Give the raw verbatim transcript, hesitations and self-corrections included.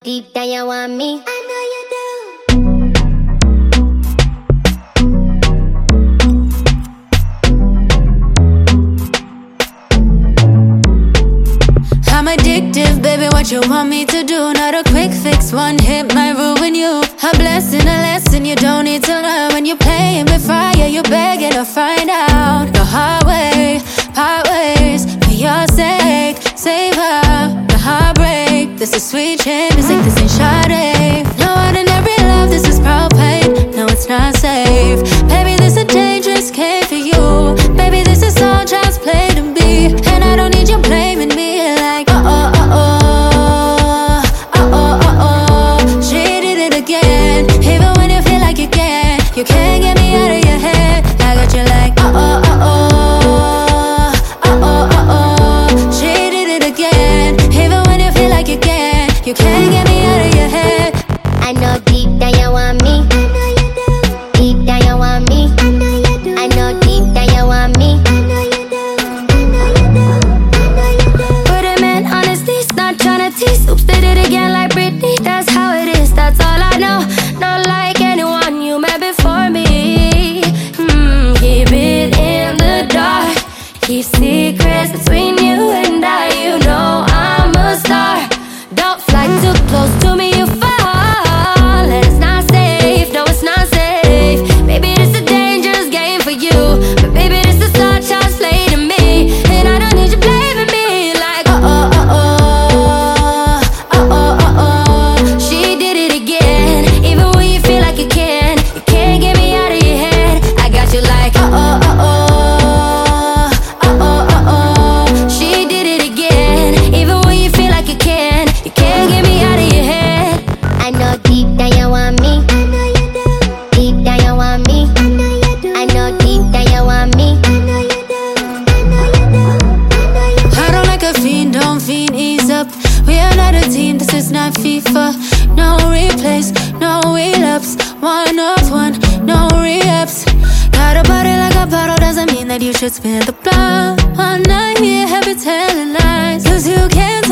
Deep down you want me, I know you do. I'm addictive, baby, what you want me to do? Not a quick fix, one hit might ruin you. A blessing, a lesson you don't need to learn. When you're playing with fire, you're begging to find out the hard way, part ways, for your sake. Save her, the heartbreak. This is sweet chin music, this ain't Sade. No ordinary love, this is propane. No, it's not safe. Baby, this a dangerous game for you. Baby, this is all child's play to me. And I don't need you blaming me like uh oh, uh oh, uh oh, uh oh. She did it again. Even when you feel like you can't, you can't get me out of your head. I got you like uh oh, uh oh, uh oh, uh oh. She did it again. Even when you feel like you can't, you can't get me out of your head. I know deep down you want me, I know you do. Deep down you want me, I know you do. I know deep down you want me, I know you do. I know you do, I know you do. But a man, honestly, it's not tryna tease. Oops, did it again like Britney. That's how it is, that's all I know. Not like anyone you met before me. Hmm, keep it in the dark. Keep secrets between you and I. You know I'm a star. Don't fly too close to me, you fall. And it's not safe, no, it's not safe. Baby, this a dangerous game for you. But baby, this is such a slay to me. And I don't need you blaming me like uh oh, uh oh, uh oh, uh oh. She did it again. Even when you feel like you can, you can't get me out of your head. I got you like uh oh, uh oh, uh oh, uh oh. She did it again. Even when you feel like you can, you can't get me out of your head. I know deep down you want me, I know you do. Deep down you want me, I know you do. I know deep down you want me, I know you do. I know you do, I know you do. I don't like a fiend, don't fiend, ease up. We are not a team, this is not FIFA. No replays, no relapse. One of one, no re-ups. Got a body like a bottle, doesn't mean that you should spin the block. I'm not here, happy telling lies. Cause you can't